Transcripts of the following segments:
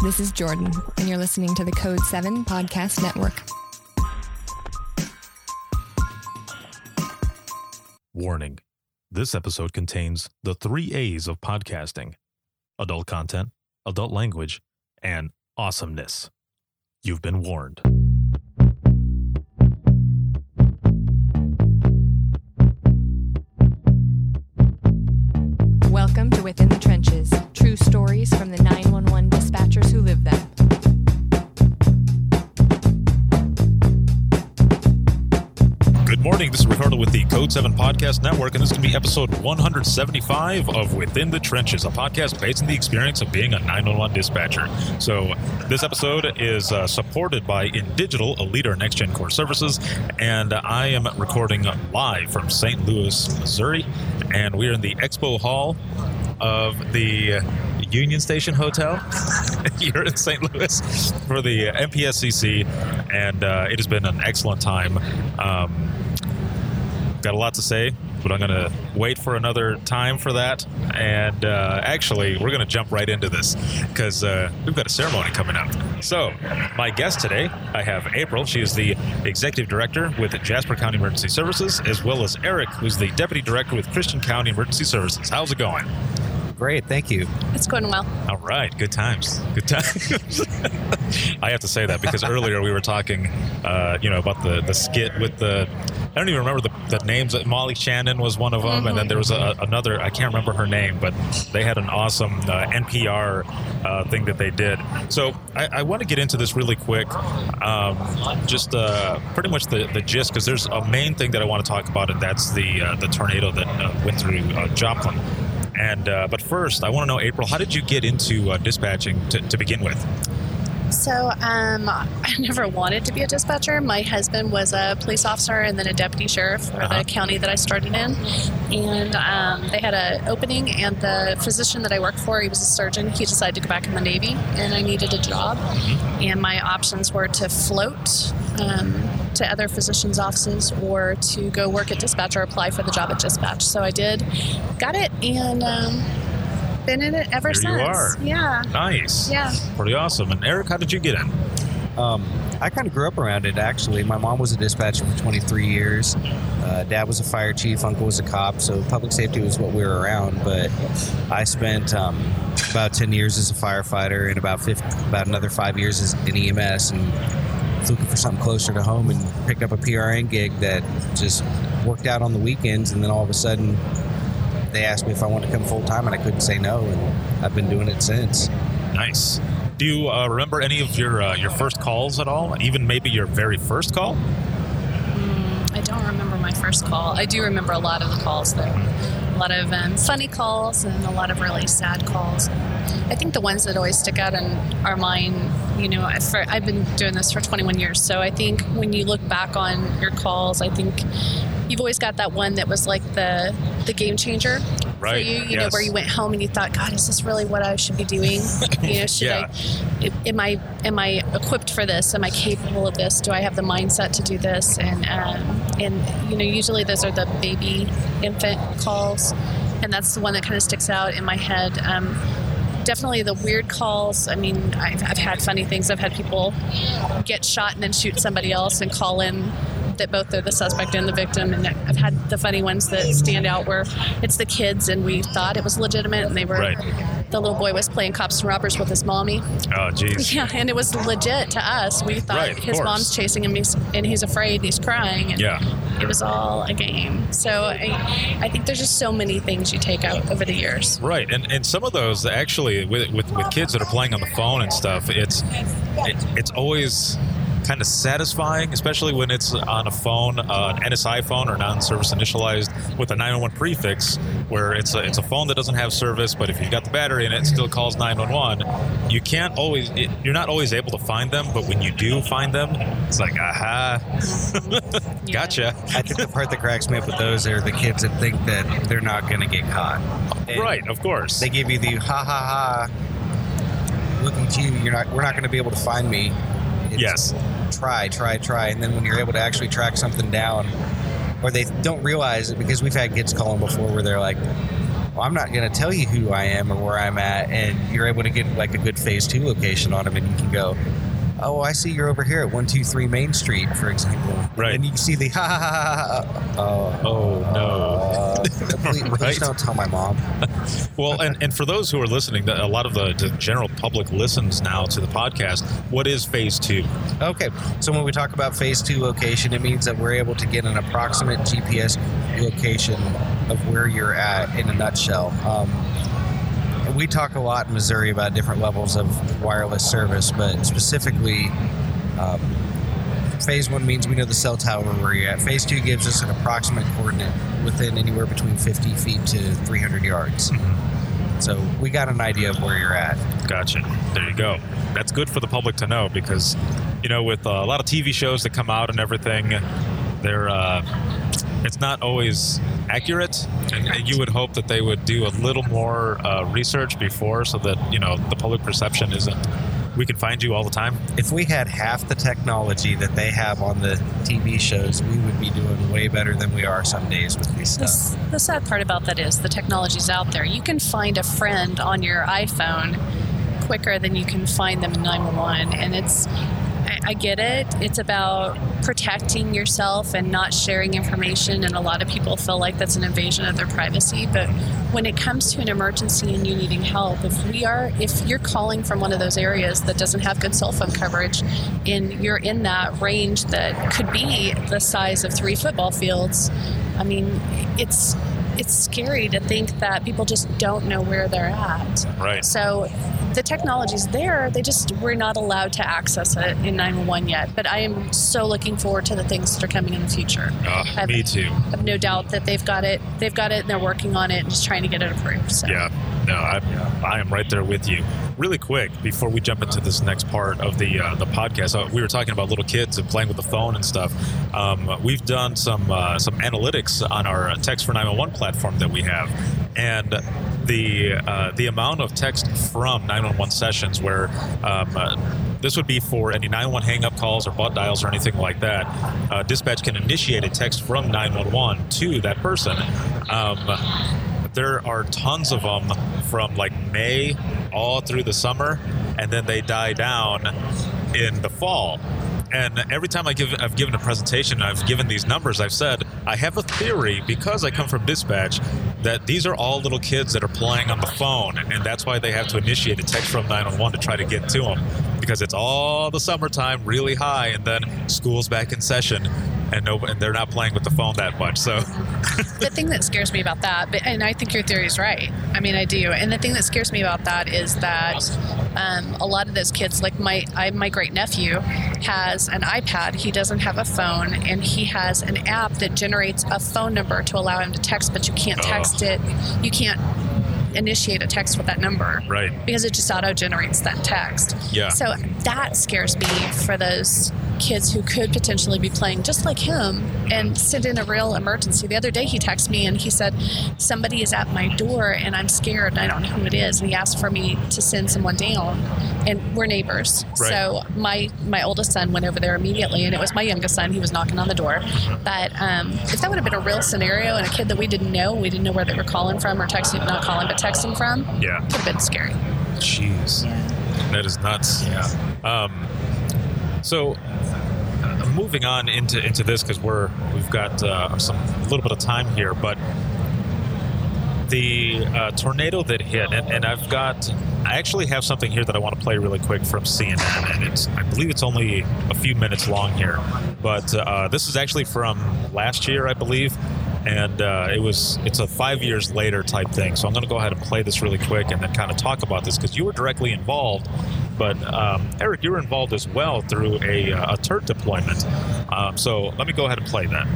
this is Jordan, and you're listening to the Code 7 Podcast Network. Warning. This episode contains the 3 A's of podcasting: adult content, adult language, and awesomeness. You've been warned. Welcome to Within the Trenches, true stories from the 911 dispatchers who live them. Good morning, this is Ricardo with the Code 7 Podcast Network, and this is going to be episode 175 of Within the Trenches, a podcast based on the experience of being a 911 dispatcher. So this episode is supported by InDigital, a leader in next-gen core services, and I am recording live from St. Louis, Missouri, and we are in the Expo Hall of the Union Station Hotel here in St. Louis for the MPSCC, and it has been an excellent time. Got a lot to say, but I'm going to wait for another time for that. And actually, we're going to jump right into this because we've got a ceremony coming up. So, my guest today, I have April. She is the Executive Director with Jasper County Emergency Services, as well as Eric, who's the Deputy Director with Christian County Emergency Services. How's it going? Great, thank you. It's going well. All right, good times. Good times. I have to say that because earlier we were talking, about the skit with the. I don't even remember the names. Molly Shannon was one of them, and then there was another. I can't remember her name, but they had an awesome NPR thing that they did. So I want to get into this really quick. Just pretty much the gist, because there's a main thing that I want to talk about, and that's the tornado that went through Joplin. And but first, I want to know, April, how did you get into dispatching to begin with? So I never wanted to be a dispatcher. My husband was a police officer and then a deputy sheriff for the county that I started in. And they had an opening, and the physician that I worked for, he was a surgeon. He decided to go back in the Navy, and I needed a job. And my options were to float to other physicians' offices or to go work at dispatch or apply for the job at dispatch. So I did, got it, and been in it ever since. You are. Yeah. Nice. Yeah. Pretty awesome. And Eric, how did you get in? I kind of grew up around it, actually. My mom was a dispatcher for 23 years. Dad was a fire chief. Uncle was a cop. So public safety was what we were around. But I spent about 10 years as a firefighter and about another 5 years in EMS, and looking for something closer to home, and picked up a PRN gig that just worked out on the weekends. And then all of a sudden, they asked me if I wanted to come full-time, and I couldn't say no, and I've been doing it since. Nice. Do you remember any of your first calls at all? Even maybe your very first call? I don't remember my first call. I do remember a lot of the calls, though. A lot of funny calls and a lot of really sad calls. I think the ones that always stick out in our mind, I've been doing this for 21 years, so I think when you look back on your calls, I think you've always got that one that was like the game changer for you, yes. Where you went home and you thought, God, is this really what I should be doing? Am I equipped for this? Am I capable of this? Do I have the mindset to do this? And usually those are the baby infant calls, and that's the one that kind of sticks out in my head. Definitely the weird calls. I mean, I've had funny things. I've had people get shot and then shoot somebody else and call in that both they're the suspect and the victim. And I've had the funny ones that stand out where it's the kids and we thought it was legitimate, and they were the little boy was playing cops and robbers with his mommy. Oh, geez. Yeah, and it was legit to us. We thought his mom's chasing him, and he's afraid, he's crying. And it was all a game. So I think there's just so many things you take out over the years. Right, and some of those actually with kids that are playing on the phone and stuff, it's always kind of satisfying, especially when it's on a phone, an NSI phone or non-service initialized with a 911 prefix, where it's a phone that doesn't have service, but if you got the battery in it, it still calls 911. You're not always able to find them, but when you do find them, it's like, aha, gotcha. I think the part that cracks me up with those are the kids that think that they're not going to get caught. And right, of course. They give you the ha ha ha, looking at you, we're not going to be able to find me. It's try. And then when you're able to actually track something down, or they don't realize it, because we've had kids calling before where they're like, well, I'm not going to tell you who I am or where I'm at, and you're able to get like a good phase 2 location on them, and you can go, oh, I see you're over here at 123 Main Street, for example. Right. And you can see the no. Please don't tell my mom. Well, and for those who are listening, a lot of the general public listens now to the podcast. What is phase 2? Okay, so when we talk about phase 2 location, it means that we're able to get an approximate GPS location of where you're at in a nutshell. We talk a lot in Missouri about different levels of wireless service, but specifically, phase 1 means we know the cell tower where you're at. Phase 2 gives us an approximate coordinate within anywhere between 50 feet to 300 yards. Mm-hmm. So we got an idea of where you're at. Gotcha. There you go. That's good for the public to know because, with a lot of TV shows that come out and everything, it's not always accurate, and you would hope that they would do a little more research before so that, the public perception isn't, we can find you all the time. If we had half the technology that they have on the TV shows, we would be doing way better than we are some days with these stuff. The sad part about that is the technology's out there. You can find a friend on your iPhone quicker than you can find them in 911, and I get it. It's about protecting yourself and not sharing information, and a lot of people feel like that's an invasion of their privacy. But when it comes to an emergency and you needing help, if you're calling from one of those areas that doesn't have good cell phone coverage, and you're in that range that could be the size of 3 football fields, I mean, it's scary to think that people just don't know where they're at. Right. So the technology's there, we're not allowed to access it in 911 yet. But I am so looking forward to the things that are coming in the future. Me too. I have no doubt that they've got it and they're working on it and just trying to get it approved. So. Yeah. No, I am right there with you. Really quick, before we jump into this next part of the podcast, we were talking about little kids and playing with the phone and stuff. We've done some analytics on our Text for 911 platform that we have, and the amount of text from 911 sessions where this would be for any 911 hang-up calls or butt dials or anything like that. Dispatch can initiate a text from 911 to that person. There are tons of them from like May all through the summer, and then they die down in the fall. And every time I've given a presentation, I've given these numbers, I've said, I have a theory, because I come from dispatch, that these are all little kids that are playing on the phone, and that's why they have to initiate a text from 911 to try to get to them, because it's all the summertime, really high, and then school's back in session, and they're not playing with the phone that much. So the thing that scares me about that, and I think your theory is right. I mean, I do. And the thing that scares me about that is that a lot of those kids, like my great nephew has an iPad. He doesn't have a phone, and he has an app that generates a phone number to allow him to text, but you can't text it. You can't initiate a text with that number. Right. Because it just auto-generates that text. Yeah. So that scares me for those kids who could potentially be playing just like him and send in a real emergency. The other day he texted me and he said, somebody is at my door and I'm scared and I don't know who it is. And he asked for me to send someone down. And we're neighbors. Right. So my oldest son went over there immediately, and it was my youngest son. He was knocking on the door. But if that would have been a real scenario and a kid that we didn't know where they were calling from or texting, not calling, but texting from, yeah, would have been scary. Jeez. Yeah. That is nuts. Yeah. So moving on into this, because we've got a little bit of time here, but the tornado that hit, and I actually have something here that I want to play really quick from CNN, and I believe it's only a few minutes long here, but this is actually from last year, I believe, and it's a 5 years later type thing. So I'm going to go ahead and play this really quick and then kind of talk about this, because you were directly involved. But Eric, you were involved as well through a TERT deployment. So let me go ahead and play that.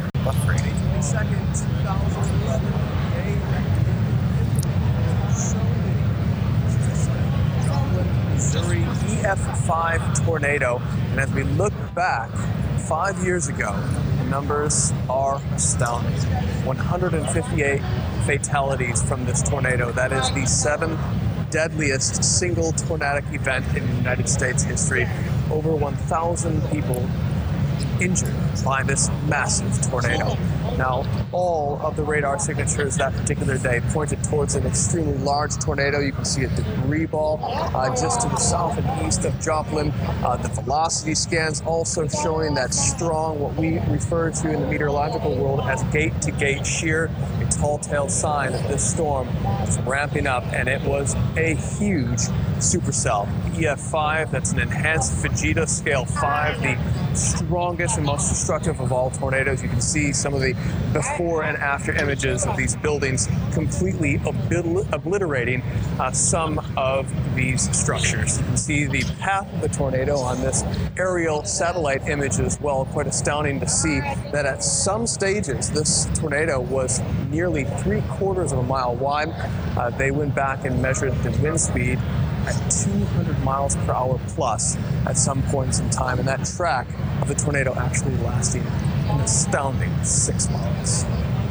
Missouri EF5 tornado, and as we look back 5 years ago, the numbers are astounding. 158 fatalities from this tornado. That is the 7th deadliest single tornadic event in United States history. Over 1,000 people injured by this massive tornado. Now, all of the radar signatures that particular day pointed towards an extremely large tornado. You can see a debris ball just to the south and east of Joplin. The velocity scans also showing that strong, what we refer to in the meteorological world as gate-to-gate shear, a telltale sign that this storm is ramping up, and it was a huge supercell. EF5, that's an enhanced Fujita scale 5, the strongest and most destructive of all tornadoes. You can see some of the before and after images of these buildings completely obliterating some of these structures. You can see the path of the tornado on this aerial satellite image as well. Quite astounding to see that at some stages this tornado was nearly 3/4 of a mile wide. They went back and measured the wind speed at 200 miles per hour plus at some points in time, and that track of the tornado actually lasting an astounding 6 miles.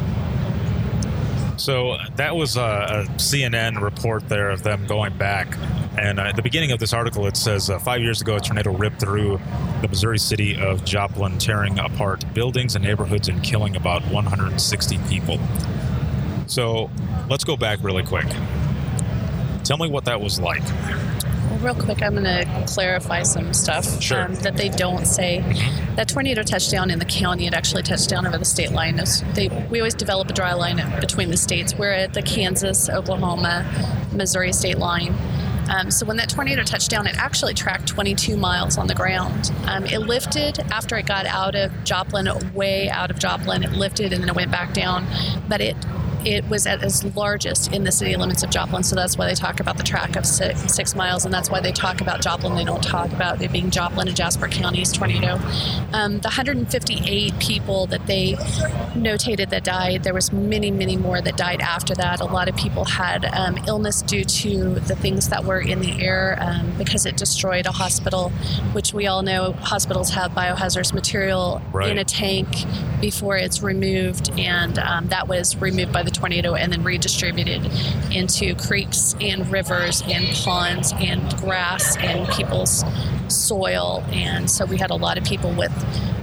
So that was a CNN report there of them going back. And at the beginning of this article, it says 5 years ago, a tornado ripped through the Missouri city of Joplin, tearing apart buildings and neighborhoods and killing about 160 people. So let's go back really quick. Tell me what that was like. Well, real quick, I'm going to clarify some stuff that they don't say. That tornado touched down in the county. It actually touched down over the state line. We always develop a dry line between the states. We're at the Kansas, Oklahoma, Missouri state line. So when that tornado touched down, it actually tracked 22 miles on the ground. It lifted after it got out of Joplin, way out of Joplin. It lifted and then it went back down. But it was at its largest in the city limits of Joplin, so that's why they talk about the track of 6 miles, and that's why they talk about Joplin. They don't talk about it being Joplin and Jasper County's tornado. The 158 people that they notated that died, there was many, many more that died after that. A lot of people had illness due to the things that were in the air because it destroyed a hospital, which we all know hospitals have biohazardous material in a tank before it's removed, and that was removed by the tornado and then redistributed into creeks and rivers and ponds and grass and people's soil. And so we had a lot of people with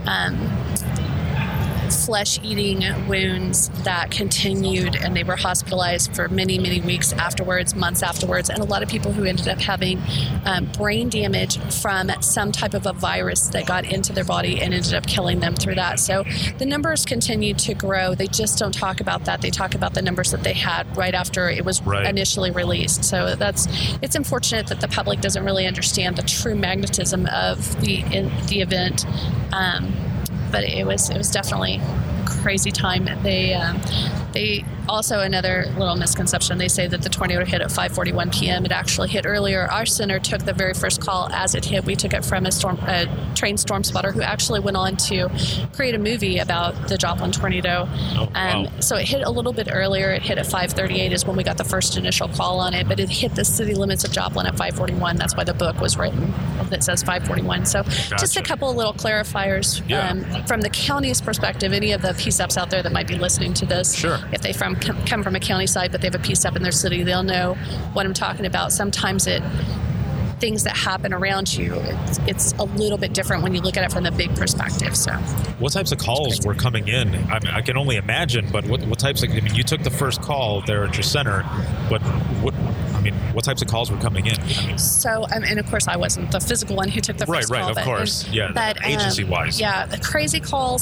flesh-eating wounds that continued, and they were hospitalized for many, many weeks afterwards, months afterwards, and a lot of people who ended up having brain damage from some type of a virus that got into their body and ended up killing them through that. So the numbers continued to grow. They just don't talk about that. They talk about the numbers that they had right after it was initially released. So it's unfortunate that the public doesn't really understand the true magnetism of the event. But it was definitely a crazy time. They also, another little misconception, they say that the tornado hit at 5:41 p.m. It actually hit earlier. Our center took the very first call as it hit. We took it from a trained storm spotter who actually went on to create a movie about the Joplin tornado. So it hit a little bit earlier. It hit at 5:38 is when we got the first initial call on it, but it hit the city limits of Joplin at 5:41. That's why the book was written that says 5:41. So just a couple of little clarifiers from the county's perspective. Any of the PSEPs out there that might be listening to this, if they come from a county side but they have a PSEP in their city, they'll know what I'm talking about. Sometimes things that happen around you, it's a little bit different when you look at it from the big perspective. So what types of calls were coming in? I mean, I can only imagine, but what types of, I mean, you took the first call there at your center, but what types of calls were coming in? So, and of course, I wasn't the physical one who took the first call. Right, of course. But agency-wise. The crazy calls,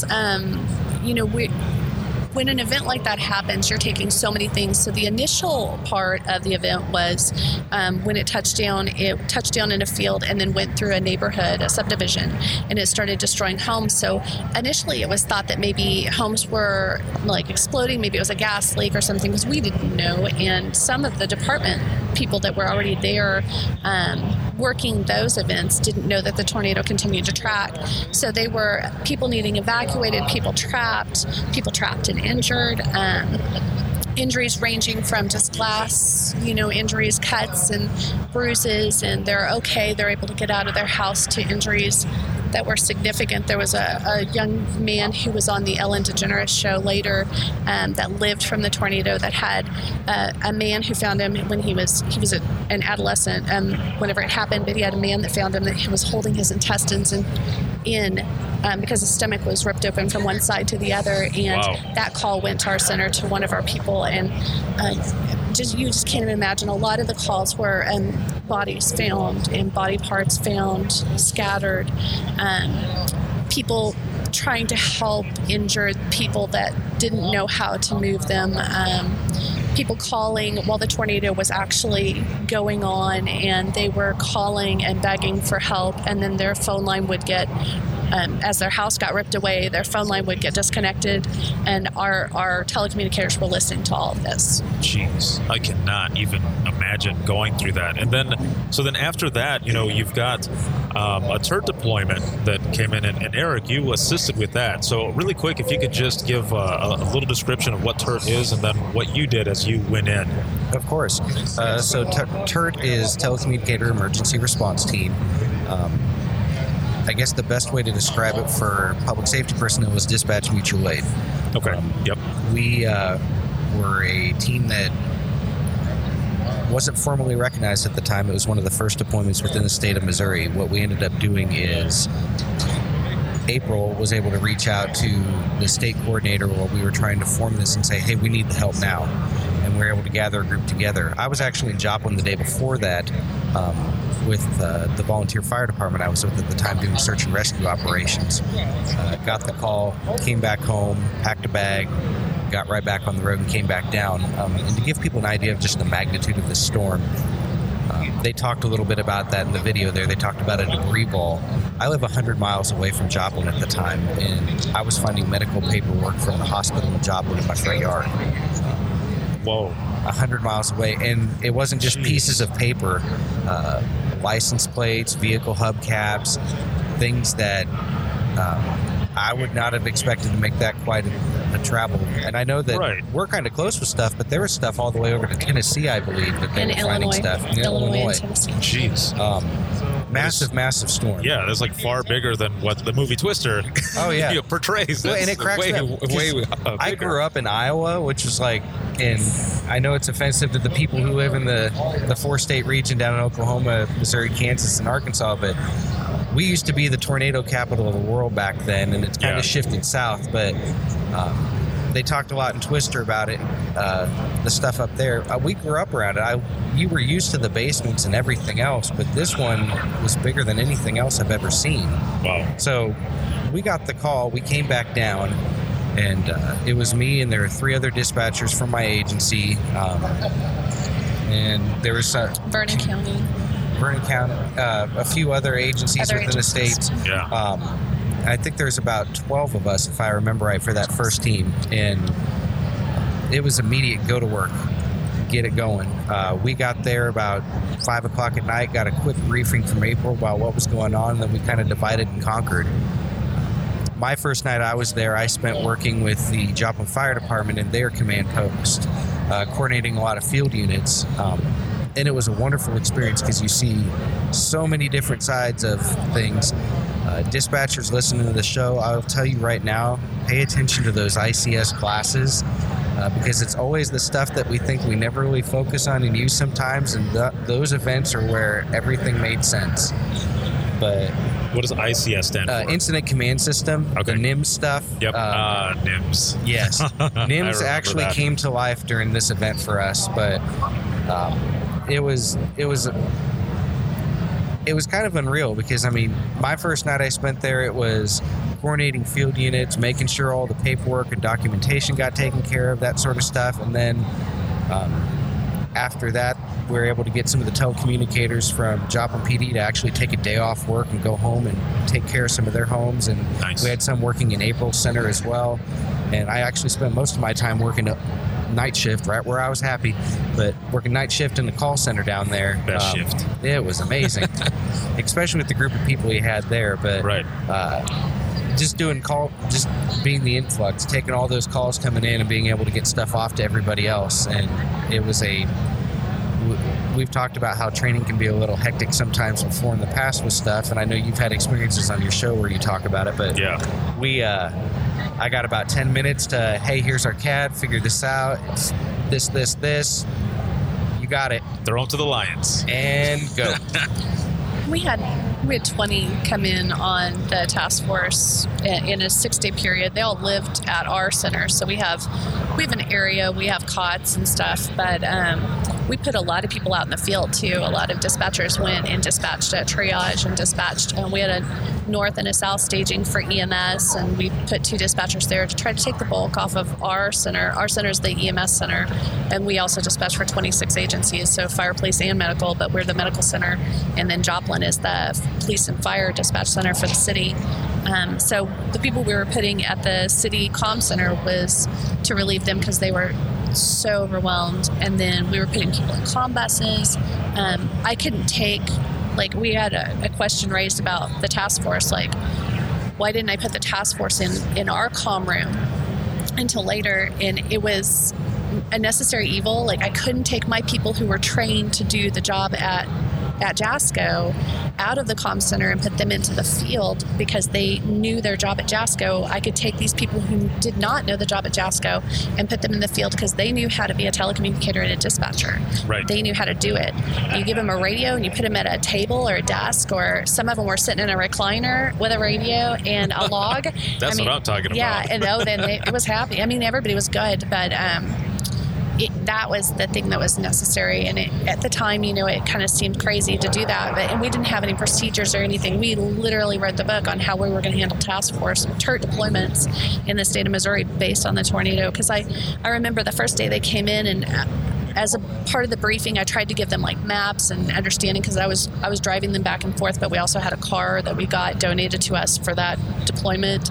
when an event like that happens, you're taking so many things. So the initial part of the event was when it touched down in a field and then went through a neighborhood, a subdivision, and it started destroying homes. So initially it was thought that maybe homes were like exploding, maybe it was a gas leak or something, because we didn't know. And some of the department people that were already there working those events didn't know that the tornado continued to track. So they were people needing evacuated, people trapped and injured. Injuries ranging from just glass, injuries, cuts and bruises, and they're okay. They're able to get out of their house, to injuries that were significant. There was a young man who was on the Ellen DeGeneres show later that lived from the tornado, that had a man who found him when he was an adolescent whenever it happened, but he had a man that found him that he was holding his intestines in because his stomach was ripped open from one side to the other, and that call went to our center to one of our people, and you just can't imagine. A lot of the calls were bodies found and body parts found scattered, people trying to help injured people that didn't know how to move them, people calling while the tornado was actually going on, and they were calling and begging for help, and then their phone line would get as their house got ripped away, their phone line would get disconnected, and our telecommunicators were listening to all of this. Jeez, I cannot even imagine going through that. And then after that, you've got a TERT deployment that came in, and Eric, you assisted with that. So really quick, if you could just give a little description of what TERT is, and then what you did as you went in. Of course. So TERT is Telecommunicator Emergency Response Team. I guess the best way to describe it for public safety personnel is dispatch mutual aid. Okay. Yep. We were a team that wasn't formally recognized at the time. It was one of the first deployments within the state of Missouri. What we ended up doing is April was able to reach out to the state coordinator while we were trying to form this and say, hey, we need the help now. And we were able to gather a group together. I was actually in Joplin the day before that with the volunteer fire department I was with at the time doing search and rescue operations. Got the call, came back home, packed a bag, got right back on the road and came back down. And to give people an idea of just the magnitude of the storm, they talked a little bit about that in the video there. They talked about a debris ball. I live 100 miles away from Joplin at the time, and I was finding medical paperwork from the hospital in Joplin in my front yard. Whoa. 100 miles away, and it wasn't just pieces of paper, license plates, vehicle hubcaps, things that I would not have expected to make that quite a travel. And I know that we're kind of close with stuff, but there was stuff all the way over to Tennessee, I believe, that they were finding stuff. In Illinois. Jeez. Massive storm. Yeah, that's like far bigger than what the movie Twister portrays. Well, and it cracks way I grew up in Iowa, which was like, and I know it's offensive to the people who live in the 4-state region down in Oklahoma, Missouri, Kansas, and Arkansas, but we used to be the tornado capital of the world back then, and it's kind of shifted south, but they talked a lot in Twister about it, the stuff up there. We grew up around it. You were used to the basements and everything else, but this one was bigger than anything else I've ever seen. Wow. So we got the call. We came back down, and it was me, and there were 3 other dispatchers from my agency, and there was Vernon County, a few other agencies within the state. Yeah. I think there's about 12 of us, if I remember right, for that first team. And it was immediate go to work, get it going. We got there about 5 o'clock at night, got a quick briefing from April about what was going on, and then we kind of divided and conquered. My first night I was there, I spent working with the Joplin Fire Department in their command post, coordinating a lot of field units. And it was a wonderful experience because you see so many different sides of things. Dispatchers listening to the show, I'll tell you right now, pay attention to those ICS classes because it's always the stuff that we think we never really focus on and use sometimes, and those events are where everything made sense. But what does ICS stand for? Incident Command System, the NIMS stuff. Yep, NIMS. Yes. NIMS actually came to life during this event for us, but it was kind of unreal because, I mean, my first night I spent there, it was coordinating field units, making sure all the paperwork and documentation got taken care of, that sort of stuff. And then after that, we were able to get some of the telecommunicators from Joplin PD to actually take a day off work and go home and take care of some of their homes. And we had some working in April Center as well. And I actually spent most of my time working night shift, right where I was happy, but working night shift in the call center down there. Best shift. It was amazing, especially with the group of people you had there. But just being the influx, taking all those calls coming in and being able to get stuff off to everybody else, and it was we've talked about how training can be a little hectic sometimes before in the past with stuff, and I know you've had experiences on your show where you talk about it, but I got about 10 minutes to, hey, here's our CAD, figure this out, it's this. You got it. Throw them to the lions. And go. We had 20 come in on the task force in a 6-day period. They all lived at our center, so we have an area, we have cots and stuff, but we put a lot of people out in the field too. A lot of dispatchers went and dispatched a triage and dispatched, and we had a north and a south staging for EMS, and we put 2 dispatchers there to try to take the bulk off of our center. Our center is the EMS center, and we also dispatch for 26 agencies, so fire, police, and medical, but we're the medical center, and then Joplin is the police and fire dispatch center for the city. So the people we were putting at the city comm center was to relieve them because they were so overwhelmed, and then we were putting people in comm buses. I couldn't take, we had a question raised about the task force, why didn't I put the task force in our comm room until later? And it was a necessary evil. I couldn't take my people who were trained to do the job at JASCO out of the comm center and put them into the field because they knew their job at JASCO. I could take these people who did not know the job at JASCO and put them in the field because they knew how to be a telecommunicator and a dispatcher. Right. They knew how to do it. You give them a radio and you put them at a table or a desk, or some of them were sitting in a recliner with a radio and a log. That's what I'm talking about. Yeah, and then it was happy. Everybody was good, but that was the thing that was necessary, and at the time, it kind of seemed crazy to do that, and we didn't have any procedures or anything. We literally read the book on how we were going to handle task force TERT deployments in the state of Missouri based on the tornado, because I remember the first day they came in, and as a part of the briefing, I tried to give them maps and understanding, because I was driving them back and forth, but we also had a car that we got donated to us for that deployment.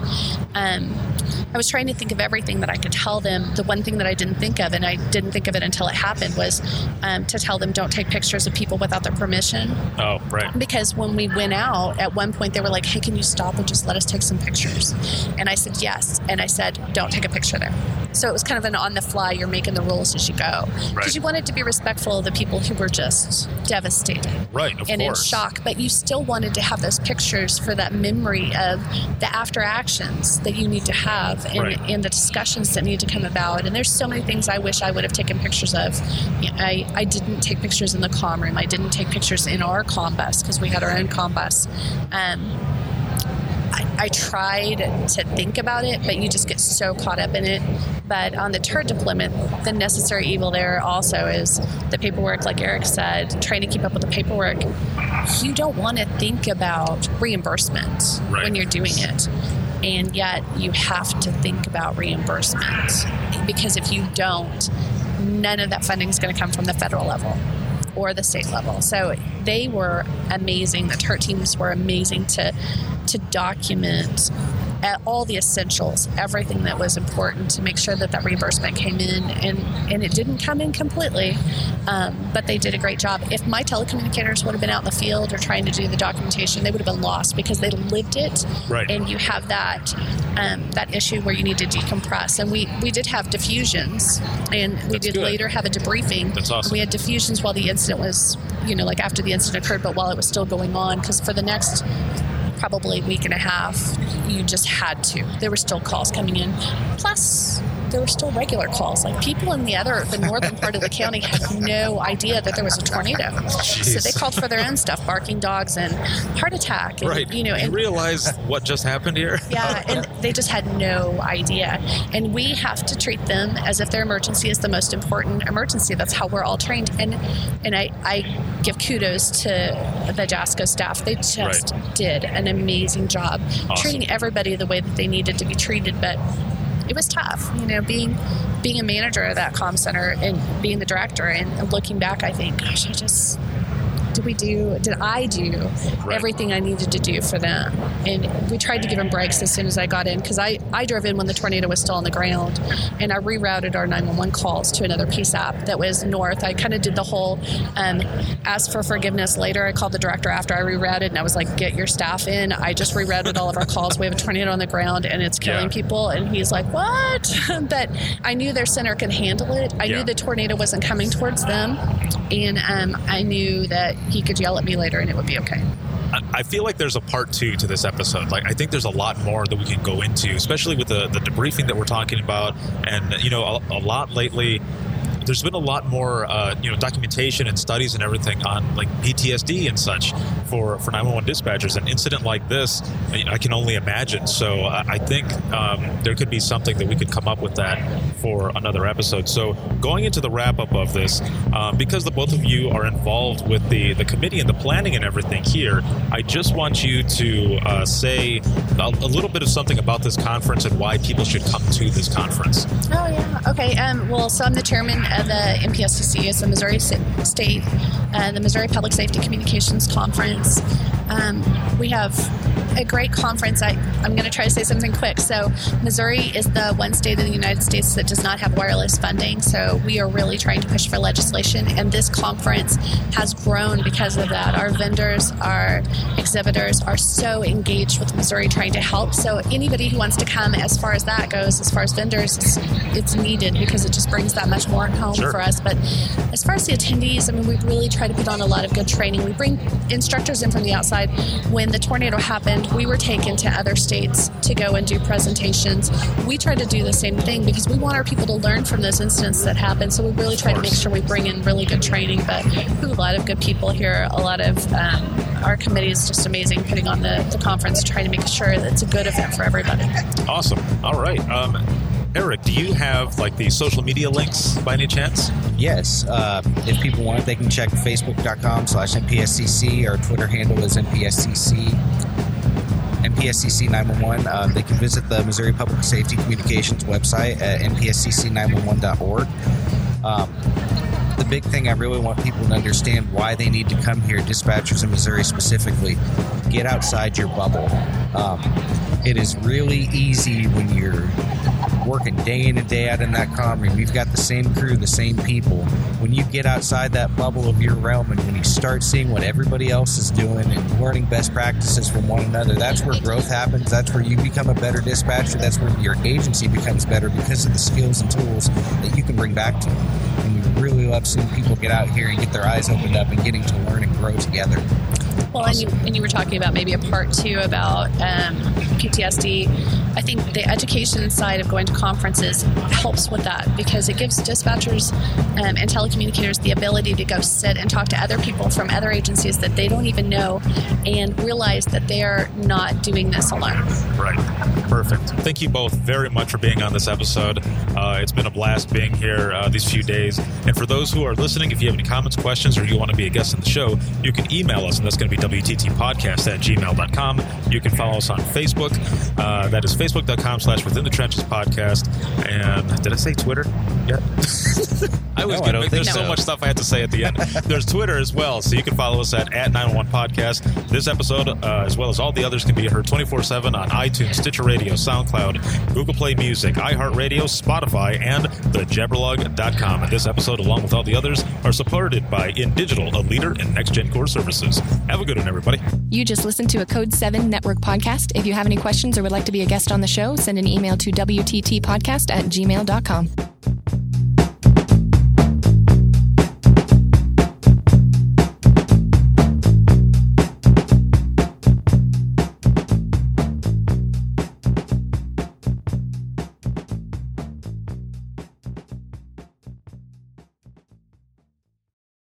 I was trying to think of everything that I could tell them. The one thing that I didn't think of, and I didn't think of it until it happened, was to tell them don't take pictures of people without their permission. Oh, right. Because when we went out, at one point they were like, hey, can you stop and just let us take some pictures? And I said, yes. And I said, don't take a picture there. So it was kind of an on the fly, you're making the rules as you go. Because you wanted to be respectful of the people who were just devastated. Right, of course. And in shock. But you still wanted to have those pictures for that memory of the after actions that you need to have, and the discussions that need to come about. And there's so many things I wish I would have taken pictures of. I didn't take pictures in the comm room. I didn't take pictures in our comm bus because we had our own comm bus. I tried to think about it, but you just get so caught up in it. But on the TERT deployment, the necessary evil there also is the paperwork, like Eric said, trying to keep up with the paperwork. You don't want to think about reimbursement when you're doing it. And yet you have to think about reimbursement, because if you don't, none of that funding is going to come from the federal level or the state level. So they were amazing. The TERT teams were amazing to document all the essentials, everything that was important to make sure that reimbursement came in, and it didn't come in completely, but they did a great job. If my telecommunicators would have been out in the field or trying to do the documentation, they would have been lost because they lived it. Right. And you have that issue where you need to decompress. And we did have diffusions, and we did later have a debriefing. That's awesome. We had diffusions while the incident was, after the incident occurred, but while it was still going on, because for the next probably week and a half, you just had to. There were still calls coming in. Plus, there were still regular calls. People in the northern part of the county had no idea that there was a tornado. Jeez. So they called for their own stuff, barking dogs and heart attack. And, You realize what just happened here? Yeah, and they just had no idea. And we have to treat them as if their emergency is the most important emergency. That's how we're all trained. And I give kudos to the JASCO staff. They just did an amazing job treating everybody the way that they needed to be treated. But it was tough, being a manager of that comm center and being the director, and looking back, I think, gosh, did I do everything I needed to do for them? And we tried to give them breaks as soon as I got in, because I drove in when the tornado was still on the ground, and I rerouted our 911 calls to another PSAP that was north. I kind of did the whole ask for forgiveness later. I called the director after I rerouted, and I was like, get your staff in. I just rerouted all of our calls. We have a tornado on the ground, and it's killing people. And he's like, what? But I knew their center could handle it. I knew the tornado wasn't coming towards them, and I knew that he could yell at me later and it would be okay. I feel like there's a part 2 to this episode. Like, I think there's a lot more that we can go into, especially with the debriefing that we're talking about. And, a lot lately, there's been a lot more, documentation and studies and everything on like PTSD and such for 911 dispatchers. An incident like this, I can only imagine. So I think there could be something that we could come up with that for another episode. So going into the wrap up of this, because the both of you are involved with the committee and the planning and everything here, I just want you to say a little bit of something about this conference and why people should come to this conference. Oh, yeah. Okay. So I'm the chairman of the MPSCC. It's the Missouri State, the Missouri Public Safety Communications Conference. We have a great conference. I'm going to try to say something quick. So Missouri is the one state in the United States that does not have wireless funding. So we are really trying to push for legislation. And this conference has grown because of that. Our vendors, our exhibitors are so engaged with Missouri trying to help. So anybody who wants to come, as far as that goes, as far as vendors, it's needed because it just brings that much more home for us. But as far as the attendees, we really try to put on a lot of good training. We bring instructors in from the outside. When the tornado happened, we were taken to other states to go and do presentations. We try to do the same thing because we want our people to learn from those incidents that happen. So we really try to make sure we bring in really good training. But we have a lot of good people here. A lot of our committee is just amazing putting on the conference, trying to make sure that it's a good event for everybody. Awesome. All right. Eric, do you have like the social media links by any chance? Yes. If people want, they can check facebook.com/MPSCC. Our Twitter handle is MPSCC 911. They can visit the Missouri Public Safety Communications website at mpscc911.org. The big thing I really want people to understand why they need to come here, dispatchers in Missouri specifically, get outside your bubble. It is really easy when you're working day in and day out in that comm room. You've got the same crew, the same people. When you get outside that bubble of your realm and when you start seeing what everybody else is doing and learning best practices from one another, that's where growth happens. That's where you become a better dispatcher. That's where your agency becomes better because of the skills and tools that you can bring back to them. And we really love seeing people get out here and get their eyes opened up and getting to learn and grow together. Well, and you were talking about maybe a part 2 about PTSD. I think the education side of going to conferences helps with that because it gives dispatchers and telecommunicators the ability to go sit and talk to other people from other agencies that they don't even know and realize that they're not doing this alone. Right. Perfect. Thank you both very much for being on this episode. It's been a blast being here these few days. And for those who are listening, if you have any comments, questions, or you want to be a guest on the show, you can email us, and that's going to be wttpodcast@gmail.com. You can follow us on Facebook. That is facebook.com/withinthetrenchespodcast. And did I say Twitter yet? There's so much stuff I had to say at the end. There's Twitter as well, so you can follow us at 911 Podcast. This episode, as well as all the others, can be heard 24/7 on iTunes, Stitcher Radio, SoundCloud, Google Play Music, iHeartRadio, Spotify, and thejabralog.com. And this episode, along with all the others, are supported by InDigital, a leader in next-gen core services. Have a good one, everybody. You just listened to a Code 7 Network podcast. If you have any questions or would like to be a guest on the show, send an email to wttpodcast@gmail.com.